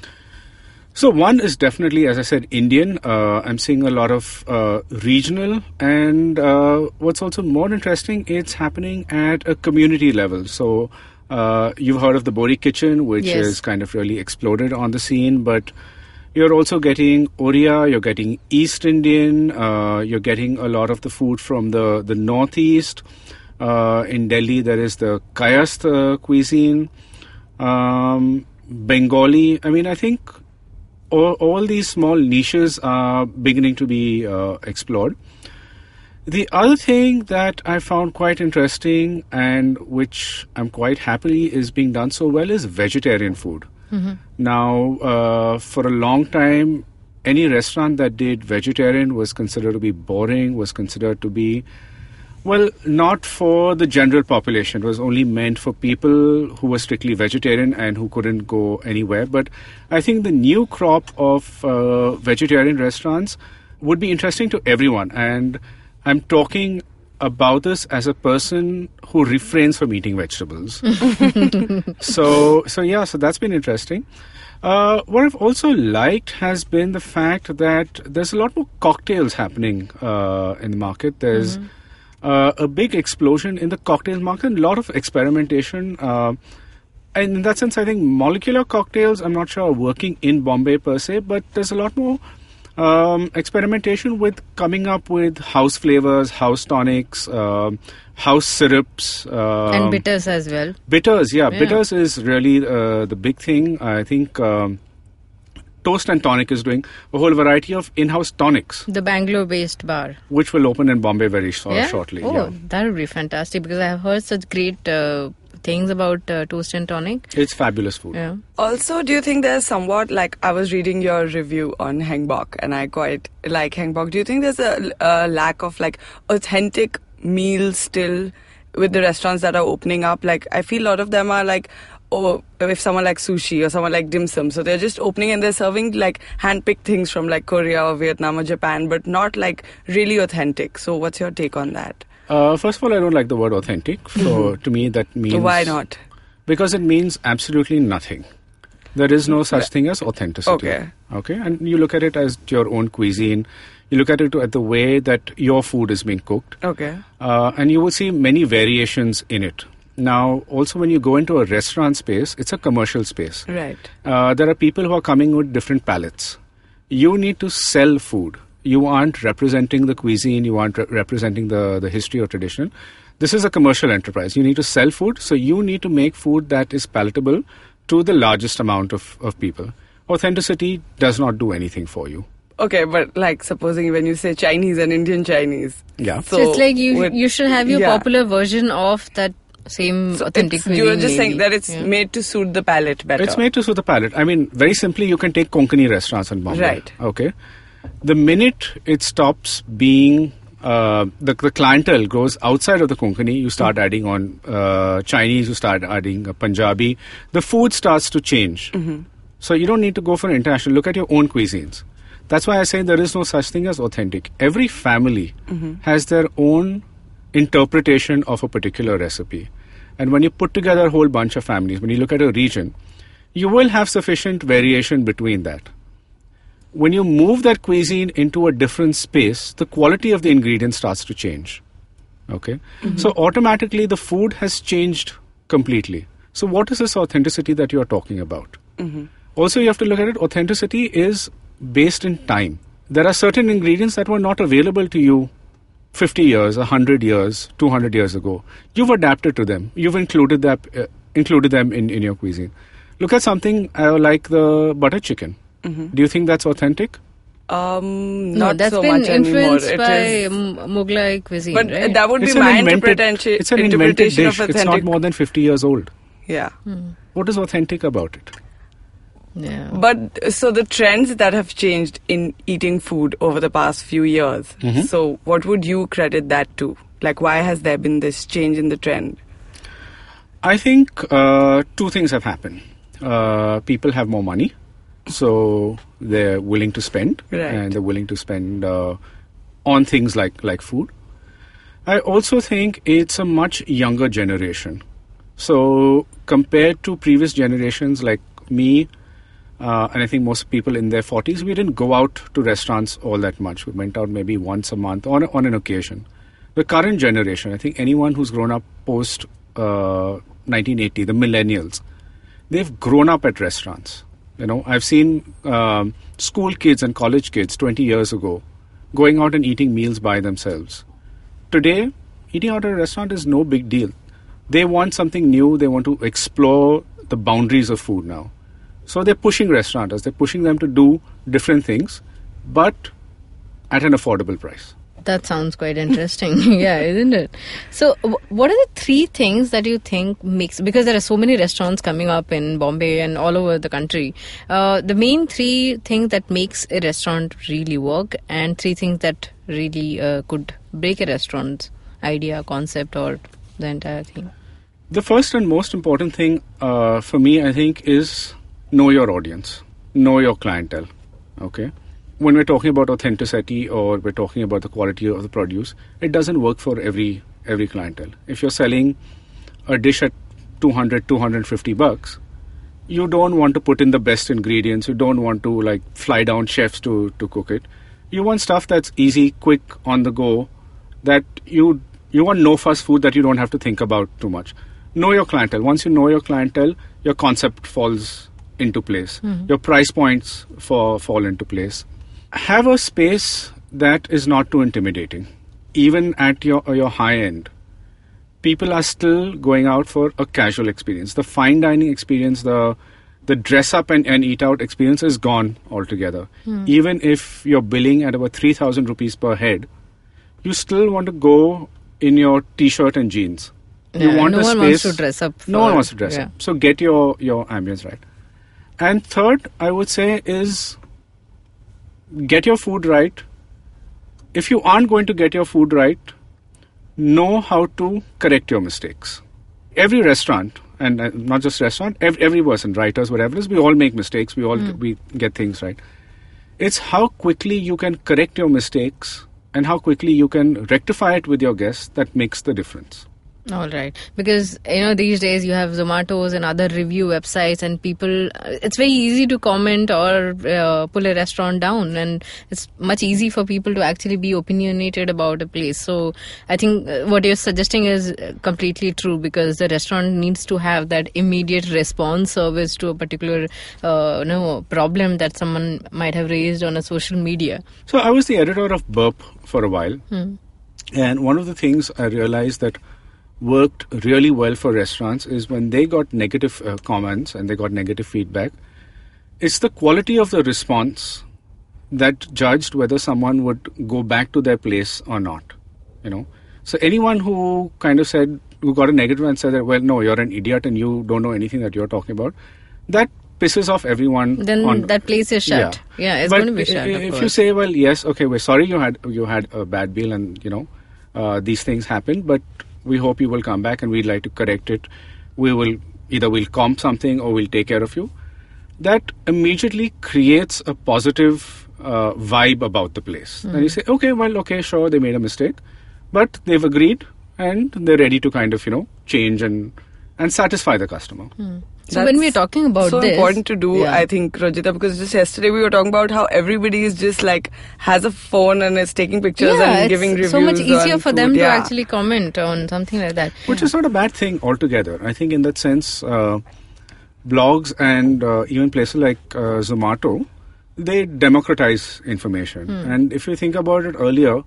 So one is definitely, as I said, Indian. Uh, I'm seeing a lot of uh, regional, and uh, what's also more interesting, it's happening at a community level. So uh, you've heard of the Bori Kitchen, which Yes. is kind of really exploded on the scene, but you're also getting Oriya, you're getting East Indian, uh, you're getting a lot of the food from the, the Northeast. Uh, in Delhi, there is the Kayast uh, cuisine, um, Bengali. I mean, I think all, all these small niches are beginning to be uh, explored. The other thing that I found quite interesting and which I'm quite happy is being done so well is vegetarian food. Mm-hmm. Now, uh, for a long time, any restaurant that did vegetarian was considered to be boring, was considered to be, well, not for the general population. It was only meant for people who were strictly vegetarian and who couldn't go anywhere. But I think the new crop of uh, vegetarian restaurants would be interesting to everyone. And I'm talking about this as a person who refrains from eating vegetables. so, so yeah, so that's been interesting. Uh, what I've also liked has been the fact that there's a lot more cocktails happening uh, in the market. There's mm-hmm. uh, a big explosion in the cocktail market, a lot of experimentation. Uh, and in that sense, I think molecular cocktails, I'm not sure are working in Bombay per se, but there's a lot more Um, experimentation with coming up with house flavors, house tonics, uh, house syrups. Um, and bitters as well. Bitters, yeah. Yeah. Bitters is really uh, the big thing. I think um, Toast and Tonic is doing a whole variety of in-house tonics. The Bangalore-based bar. Which will open in Bombay very so- yeah? shortly. Oh, yeah. that would be fantastic because I have heard such great uh, things about uh, Toast and Tonic. It's fabulous food. Yeah. Also, do you think there's somewhat, like, I was reading your review on Heng Bok and I quite like Heng Bok. Do you think there's a, a lack of, like, authentic meals still with the restaurants that are opening up? Like, I feel a lot of them are like, oh, if someone like sushi or someone like dim sum, so they're just opening and they're serving like hand-picked things from like Korea or Vietnam or Japan, but not like really authentic. So what's your take on that? Uh, first of all, I don't like the word authentic. So to me, that means... Why not? Because it means absolutely nothing. There is no such thing as authenticity. Okay. Okay. And you look at it as your own cuisine. You look at it at the way that your food is being cooked. Okay. Uh, and you will see many variations in it. Now, also when you go into a restaurant space, it's a commercial space. Right. Uh, there are people who are coming with different palates. You need to sell food. You aren't representing the cuisine. You aren't re- representing the, the history or tradition. This is a commercial enterprise. You need to sell food. So you need to make food that is palatable to the largest amount of, of people. Authenticity does not do anything for you. Okay, but like supposing when you say Chinese and Indian Chinese. Yeah. So, So it's like you with- you should have your yeah. popular version of that same So authentic it's- cuisine. you're just saying maybe. that it's Yeah. made to suit the palate better. It's made to suit the palate. I mean, very simply, you can take Konkani restaurants in Bombay. Right. Okay. The minute it stops being, uh, the, the clientele goes outside of the Konkani, you start adding on uh, Chinese, you start adding uh, Punjabi, the food starts to change. Mm-hmm. So you don't need to go for international. Look at your own cuisines. That's why I say there is no such thing as authentic. Every family Mm-hmm. has their own interpretation of a particular recipe. And when you put together a whole bunch of families, when you look at a region, you will have sufficient variation between that. when you move that cuisine into a different space, the quality of the ingredients starts to change. Okay? Mm-hmm. So automatically the food has changed completely. So what is this authenticity that you are talking about? Mm-hmm. Also, you have to look at it. Authenticity is based in time. There are certain ingredients that were not available to you fifty years, one hundred years, two hundred years ago. You've adapted to them. You've included that, uh, included them in, in your cuisine. Look at something uh, like the butter chicken. Mm-hmm. Do you think that's authentic? Um, no, not that's so been much anymore. influenced It by is, M- Mughlai cuisine, but right? that would It's be an my invented- interpretation. It's an invented interpretation dish. of It's not authentic. more than fifty years old. Yeah. Hmm. What is authentic about it? Yeah. But so the trends that have changed in eating food over the past few years. Mm-hmm. So what would you credit that to? Like, why has there been this change in the trend? I think uh, two things have happened. Uh, people have more money, so they're willing to spend, Right. and they're willing to spend uh, on things like, like food. I also think it's a much younger generation. So compared to previous generations like me, uh, and I think most people in their forties, we didn't go out to restaurants all that much. We went out maybe once a month on, on an occasion. The current generation, I think anyone who's grown up post uh, nineteen eighty, the millennials, they've grown up at restaurants. You know, I've seen um, school kids and college kids twenty years ago going out and eating meals by themselves. Today, eating out at a restaurant is no big deal. They want something new. They want to explore the boundaries of food now. So they're pushing restaurateurs. They're pushing them to do different things, but at an affordable price. That sounds quite interesting. Yeah, isn't it? So, w- what are the three things that you think makes, because there are so many restaurants coming up in Bombay and all over the country, uh, the main three things that makes a restaurant really work, and three things that really uh, could break a restaurant's idea, concept, or the entire thing? The first and most important thing uh, for me, I think, is know your audience, know your clientele. Okay? When we're talking about authenticity or we're talking about the quality of the produce, it doesn't work for every every clientele. If you're selling a dish at two hundred, two hundred fifty bucks, you don't want to put in the best ingredients. You don't want to like fly down chefs to, to cook it. You want stuff that's easy, quick, on the go, that you you want no fuss food that you don't have to think about too much. Know your clientele. Once you know your clientele, your concept falls into place. Mm-hmm. Your price points for, fall into place. Have a space that is not too intimidating. Even at your your high end, people are still going out for a casual experience. The fine dining experience, the the dress up and, and eat out experience is gone altogether. Mm. Even if you're billing at about three thousand rupees per head, you still want to go in your t-shirt and jeans. Yeah, you want no a one space, wants to dress up. For, no one wants to dress yeah. up. So get your, your ambience right. And third, I would say, is get your food right. If you aren't going to get your food right, know how to correct your mistakes. Every restaurant, and uh, not just restaurant, every, every person, writers, whatever it is, we all make mistakes. We all mm. we get things right. It's how quickly you can correct your mistakes and how quickly you can rectify it with your guests that makes the difference. All right. Because, you know, these days you have Zomatos and other review websites, and people, it's very easy to comment or uh, pull a restaurant down, and it's much easy for people to actually be opinionated about a place. So I think what you're suggesting is completely true, because the restaurant needs to have that immediate response service to a particular uh, you know, problem that someone might have raised on a social media. So I was the editor of Burp for a while. Hmm. And one of the things I realized that worked really well for restaurants is when they got negative uh, comments and they got negative feedback, it's the quality of the response that judged whether someone would go back to their place or not. You know, so anyone who kind of said, who got a negative and said that, well, no, you're an idiot and you don't know anything that you're talking about, that pisses off everyone. Then on, that place is shut. Yeah, yeah it's but going to be shut. If you say, well, yes, okay, we're sorry you had you had a bad bill and you know uh, these things happened, but we hope you will come back and we'd like to correct it. We will either we'll comp something or we'll take care of you. That immediately creates a positive uh, vibe about the place. Mm. And you say, okay, well, okay, sure, they made a mistake, but they've agreed and they're ready to kind of, you know, change and and satisfy the customer. Mm. So when we're talking about so this, important to do, yeah. I think, Rajita, because just yesterday we were talking about how everybody is just like has a phone and is taking pictures yeah, and it's giving reviews. so much easier on for food. them yeah. to actually comment on something like that. Which is not a bad thing altogether. I think in that sense, uh, blogs and uh, even places like uh, Zomato, they democratize information. Hmm. And if you think about it earlier,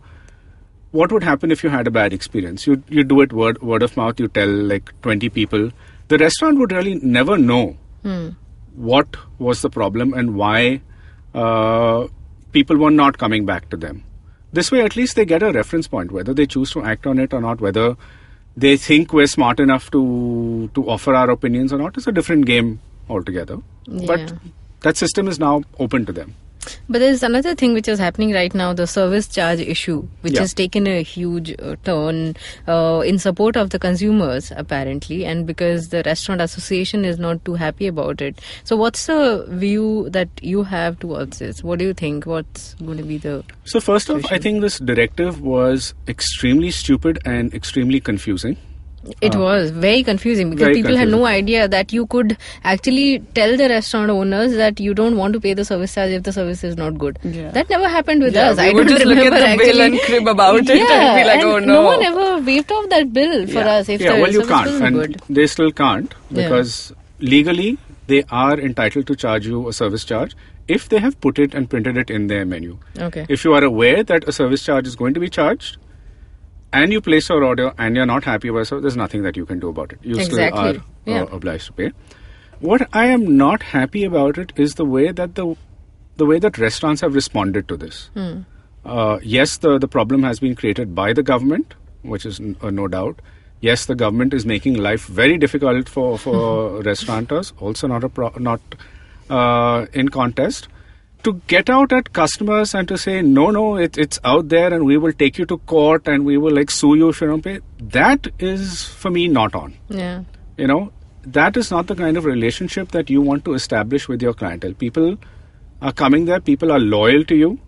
what would happen if you had a bad experience? You you do it word word of mouth. You tell like twenty people. The restaurant would really never know Hmm. what was the problem and why uh, people were not coming back to them. This way, at least they get a reference point, whether they choose to act on it or not, whether they think we're smart enough to to offer our opinions or not. It's a different game altogether. Yeah. But that system is now open to them. But there's another thing which is happening right now, the service charge issue, which Yeah. has taken a huge uh, turn uh, in support of the consumers, apparently, and because the Restaurant Association is not too happy about it. So what's the view that you have towards this? What do you think? What's going to be the... So first off, I situation? think this directive was extremely stupid and extremely confusing. It Uh, was very confusing because very people had no confusing. idea that you could actually tell the restaurant owners that you don't want to pay the service charge if the service is not good. Yeah. That never happened with Yeah, us. we I would don't just look at remember the bill actually. and crib about it and yeah, be like, and oh, no no. one ever waived off that bill for Yeah. us if yeah, the well, you service can't, wasn't and good. they still can't Yeah. because legally they are entitled to charge you a service charge if they have put it and printed it in their menu. Okay. If you are aware that a service charge is going to be charged, and you place your order and you're not happy about it, there's nothing that you can do about it. You Exactly. still are Yeah. uh, obliged to pay. What I am not happy about it is the way that the the way that restaurants have responded to this. Hmm. Uh, yes, the, the problem has been created by the government, which is n- uh, no doubt. Yes, the government is making life very difficult for, for restaurateurs, also not a pro- not uh, in contest. To get out at customers and to say, no, no, it, it's out there and we will take you to court and we will like sue you if you don't pay, that is for me not on. Yeah. You know, that is not the kind of relationship that you want to establish with your clientele. People are coming there, people are loyal to you.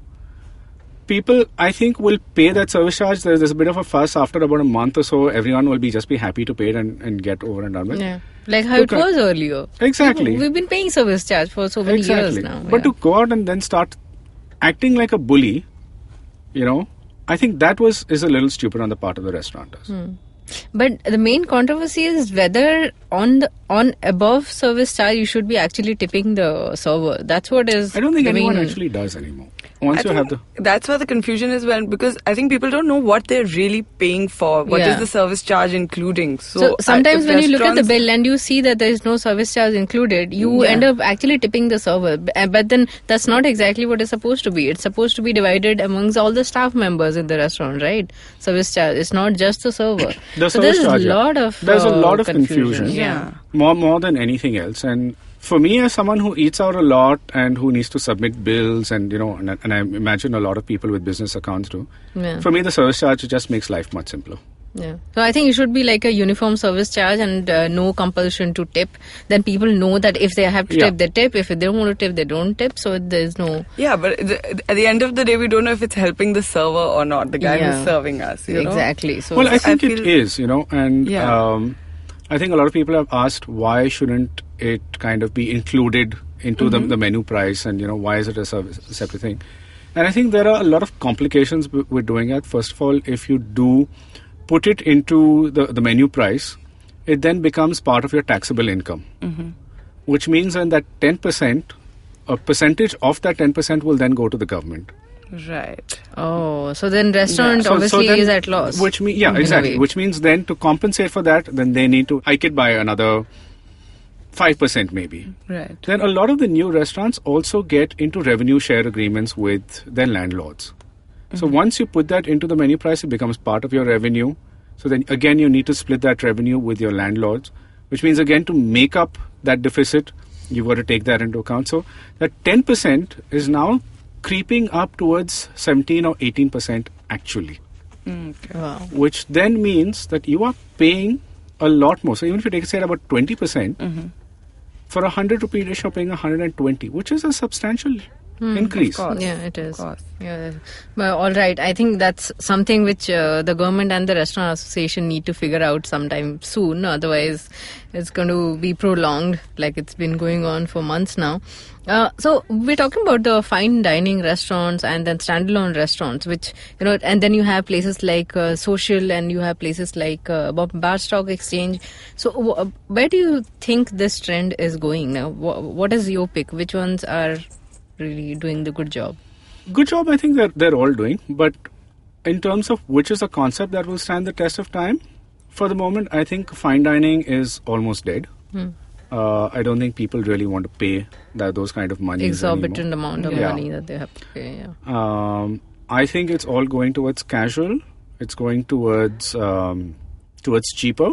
People, I think, will pay that service charge. There's, there's a bit of a fuss after about a month or so. Everyone will be just be happy to pay it and, and get over and done with. Yeah. Like how To it co- was earlier. Exactly. We've been paying service charge for so many Exactly. years now. But yeah. to go out and then start acting like a bully, you know, I think that was is a little stupid on the part of the restaurateurs. Hmm. But the main controversy is whether on the on above service charge you should be actually tipping the server. That's what is. I don't think the anyone main- actually does anymore. Once I you have think the that's where the confusion is when because I think people don't know what they're really paying for. What is Yeah. the service charge including? So, So I- sometimes if when you look at the restaurants- bill and you see that there is no service charge included, you Yeah. end up actually tipping the server. B- uh, But then that's not exactly what it's supposed to be. It's supposed to be divided amongst all the staff members in the restaurant, right? Service charge. It's not just the server. The so service there's charge, a yeah. lot of There's a uh, lot of confusion. confusion. Yeah. more more than anything else. And for me, as someone who eats out a lot and who needs to submit bills, and you know, and, and I imagine a lot of people with business accounts do. Yeah. For me, the service charge just makes life much simpler. Yeah. So I think it should be like a uniform service charge and uh, no compulsion to tip. Then people know that if they have to Yeah. tip, they tip. If they don't want to tip, they don't tip. So there's no. Yeah, but the, at the end of the day, we don't know if it's helping the server or not. The guy Yeah. who's serving us. You know? Exactly. So Well, I think feel- it is, you know, and Yeah. um, I think a lot of people have asked why shouldn't it kind of be included into Mm-hmm. the, the menu price, and you know, why is it a, service, a separate thing? And I think there are a lot of complications w- with doing it. First of all, if you do put it into the, the menu price, it then becomes part of your taxable income, Mm-hmm. which means then that ten percent, a percentage of that ten percent will then go to the government. Right. Oh, so then restaurant So- so obviously then- is at loss. Which mean, yeah, in a exactly. way. Which means then to compensate for that, then they need to hike it by another five percent maybe. Right. Then a lot of the new restaurants also get into revenue share agreements with their landlords. So once you put that into the menu price, it becomes part of your revenue. So then again, you need to split that revenue with your landlords, which means again to make up that deficit, you've got to take that into account. So that ten percent is now creeping up towards seventeen or eighteen percent actually, Wow. which then means that you are paying a lot more. So even if you take say about twenty percent, for a hundred rupee dish, you're paying one hundred twenty, which is a substantial increase. Of course. Yeah, it is. Of course. Yeah. Well, all right. I think that's something which uh, the government and the restaurant association need to figure out sometime soon. Otherwise, it's going to be prolonged, like it's been going on for months now. Uh, so we're talking about the fine dining restaurants and then standalone restaurants, which, you know, and then you have places like uh, Social, and you have places like uh, Bar Stock Exchange. So w- where do you think this trend is going now? W- what is your pick? Which ones are really doing the good job? Good job, I think they're, they're all doing. But in terms of which is a concept that will stand the test of time, for the moment, I think fine dining is almost dead. Hmm. Uh, I don't think people really want to pay that, those kind of money. Exorbitant amount of Yeah. money that they have to pay. Yeah. Um, I think it's all going towards casual. It's going towards um, towards cheaper,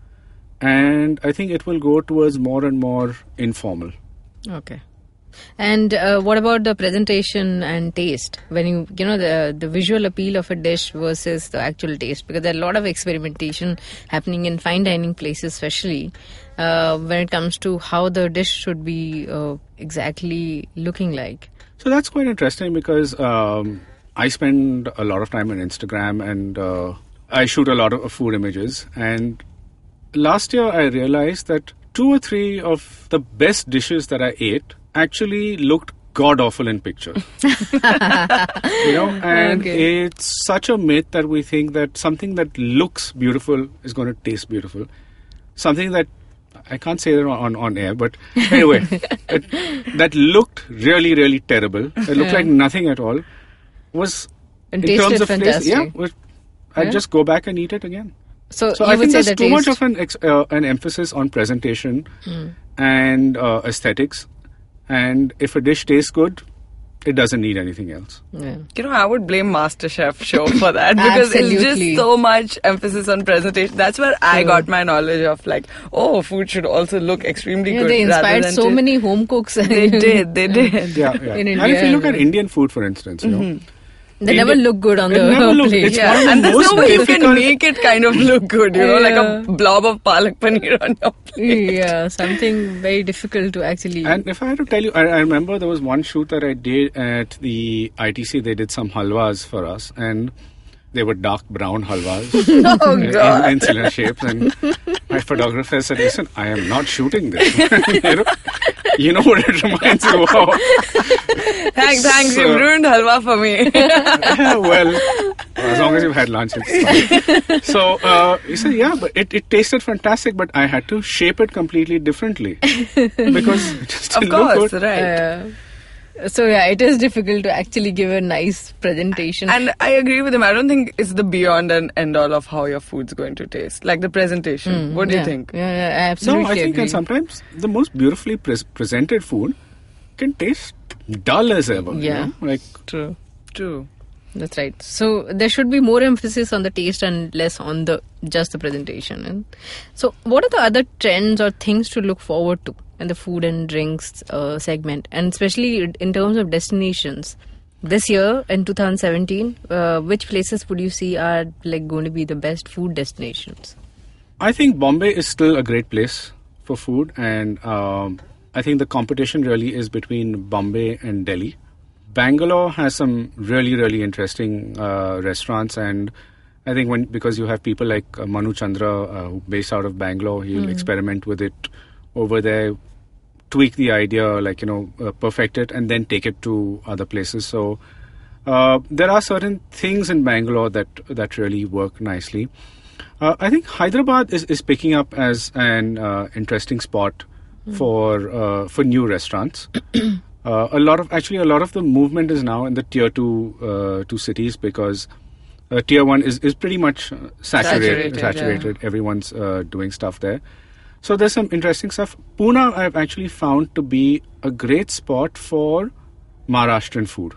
and I think it will go towards more and more informal. Okay. And uh, what about the presentation and taste? When you, you know, the the visual appeal of a dish versus the actual taste, because there are a lot of experimentation happening in fine dining places, especially uh, when it comes to how the dish should be uh, exactly looking like. So that's quite interesting because um, I spend a lot of time on Instagram and uh, I shoot a lot of food images. And last year I realized that two or three of the best dishes that I ate actually looked god awful in picture. You know, and Okay. it's such a myth that we think that something that looks beautiful is going to taste beautiful. Something that I can't say that on, on air, but anyway, it, that looked really, really terrible. It looked Yeah. like nothing at all. Was And in tasted terms of taste, fantastic. yeah. Was, I'd Yeah. just go back and eat it again. So, So you I would think say there's the too much taste. of an ex, uh, an emphasis on presentation and uh, aesthetics. And if a dish tastes good, it doesn't need anything else. Yeah. You know, I would blame MasterChef show for that because it's Absolutely. just so much emphasis on presentation. That's where I got my knowledge of like, oh, food should also look extremely Yeah, good. they rather inspired than so just- many home cooks. They did, they did. Yeah, yeah. In and India, if you look at yeah. Indian food, for instance, you know, They never India- look good on it the never look- plate. it's Yeah, one of the and there's most no way you can difficult- make it kind of look good, you know, like Yeah. a blob of palak paneer on your plate. Yeah, something very difficult to actually. And if I had to tell you, I, I remember there was one shoot that I did at the I T C. They did some halwas for us, and they were dark brown halwas Oh, in, God. in cylinder shapes. And my photographer said, "Listen, I am not shooting this. you, know, you know what it reminds you of." Thanks, thanks, So- you've ruined halwa for me. Well, as long as you've had lunch, it's fine. So uh, he said, "Yeah, but it, it tasted fantastic, but I had to shape it completely differently because it just Of didn't look course, good." right. Uh, so yeah, it is difficult to actually give a nice presentation. And I agree with him. I don't think it's the beyond and end all of how your food's going to taste. Like the presentation. What do yeah. you think? Yeah, yeah, I absolutely No, I think agree. and sometimes the most beautifully pres presented food can taste dull as ever. you Yeah. know? Like True. True. That's right. So there should be more emphasis on the taste and less on the just the presentation. And so, what are the other trends or things to look forward to in the food and drinks uh, segment, and especially in terms of destinations? This year, in two thousand seventeen, uh, which places would you see are like going to be the best food destinations? I think Bombay is still a great place for food, and um, I think the competition really is between Bombay and Delhi. Bangalore has some really, really interesting uh, restaurants, and I think when because you have people like uh, Manu Chandra, uh, who based out of Bangalore, he'll experiment with it over there, tweak the idea, like you know, uh, perfect it, and then take it to other places. So uh, there are certain things in Bangalore that that really work nicely. Uh, I think Hyderabad is, is picking up as an uh, interesting spot for uh, for new restaurants. Uh, a lot of actually a lot of the movement is now in the tier two uh, two cities because uh, tier one is, is pretty much uh, saturated. Saturated, Saturated. Everyone's uh, doing stuff there. So there's some interesting stuff. Pune I've actually found to be a great spot for Maharashtrian food,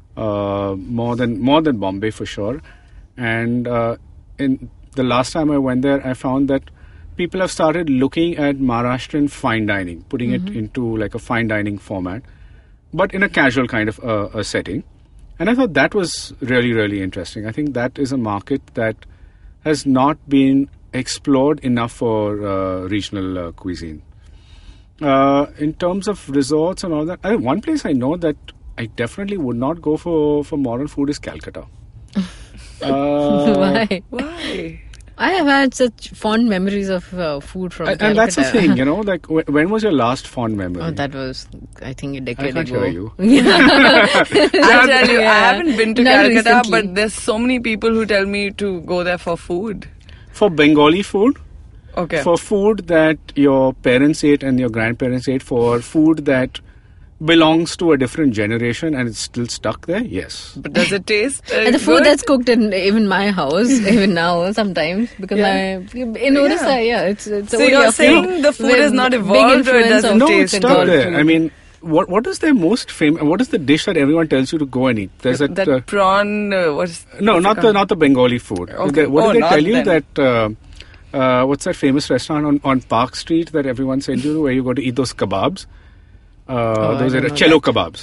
uh, more than more than Bombay for sure. And uh, in the last time I went there, I found that people have started looking at Maharashtrian fine dining, putting it into like a fine dining format, but in a casual kind of uh, a setting. And I thought that was really, really interesting. I think that is a market that has not been explored enough for uh, regional uh, cuisine. Uh, in terms of resorts and all that, I, one place I know that I definitely would not go for, for modern food is Calcutta. uh, Why? Why? I have had such fond memories of uh, food from And, Calcutta. and that's the thing, you know, like wh- when was your last fond memory? Oh, that was, I think, a I decade can't ago. hear you. I'll tell you, I Yeah. haven't been to Not Calcutta, recently. but there's so many people who tell me to go there for food. For Bengali food, Okay. for food that your parents ate and your grandparents ate, for food that belongs to a different generation and it's still stuck there, yes. But does it taste uh, And the food good? that's cooked in even my house, even now, sometimes, because Yeah. my, in Odisha, yeah, it's, it's So only you're a few saying the food with has not big evolved or it influence doesn't of No, taste it's stuck Bengal there. food. I mean, what what is their most famous? What is the dish that everyone tells you to go and eat? There's that. that uh, prawn, uh, what's no, what's it not the called? not the Bengali food. Okay. The- what Oh, did they not tell you then. that? Uh, uh, what's that famous restaurant on, on Park Street that everyone sends you to, where you go to eat those kebabs? Uh, Oh, I those don't are know cello that. kebabs.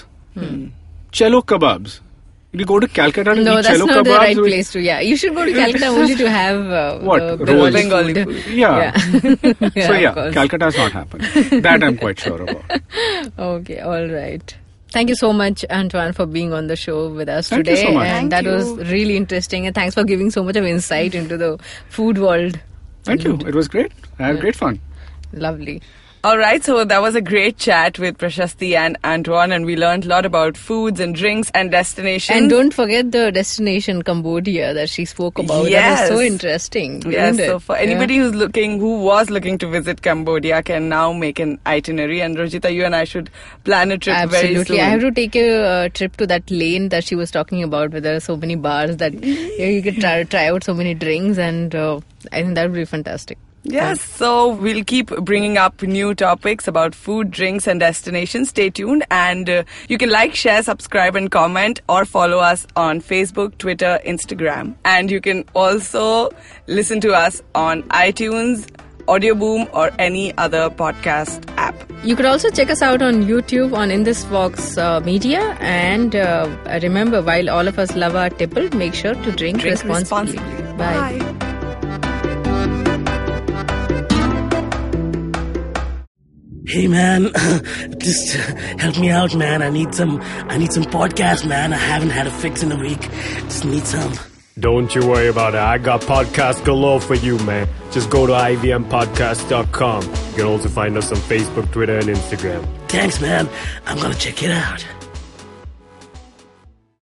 Cello kebabs. You go to Calcutta to No, eat that's cello not kebabs. the right which- place to. Yeah, you should go to Calcutta only to have uh, What? the Rolls? Bengali, Bengali food. food. Yeah. Yeah, so of yeah, course. Calcutta has not happened. That I'm quite sure about. Okay, all right. Thank you so much, Antoine, for being on the show with us Thank you today. so much. And Thank that was you. really interesting. And thanks for giving so much of insight into the food world. Thank you. It was great. I had great fun. Lovely. All right, so that was a great chat with Prashasti and Antoine, and we learned a lot about foods and drinks and destinations. And don't forget the destination Cambodia that she spoke about. Yes. That was so interesting. Yes, isn't it? so for anybody who's looking, who was looking to visit Cambodia, can now make an itinerary. And Rojita, you and I should plan a trip very soon. Absolutely. I have to take a uh, trip to that lane that she was talking about, where there are so many bars that yeah, you could try, try out so many drinks, and uh, I think that would be fantastic. Yes, so we'll keep bringing up new topics about food, drinks, and destinations. Stay tuned, and uh, you can like, share, subscribe, and comment, or follow us on Facebook, Twitter, Instagram. And you can also listen to us on iTunes, Audioboom, or any other podcast app. You could also check us out on YouTube on In This Vox uh, Media. And uh, remember, while all of us love our tipple, make sure to drink, Drink responsibly. responsibly. Bye. Bye. Hey man, just help me out, man. I need some, I need some podcast, man. I haven't had a fix in a week. Just need some. Don't you worry about it. I got podcast galore for you, man. Just go to I V M podcast dot com. You can also find us on Facebook, Twitter, and Instagram. Thanks, man. I'm gonna check it out.